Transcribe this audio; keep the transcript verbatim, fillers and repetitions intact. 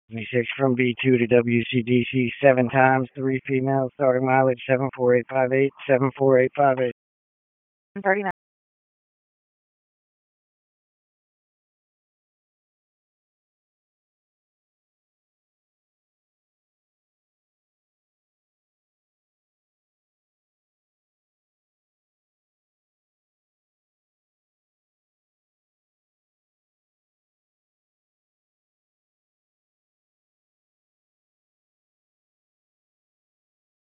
twenty-six from B two to W C D C, seven times, three females, starting mileage seven four eight five eight, seven four eight five eight. thirty-nine.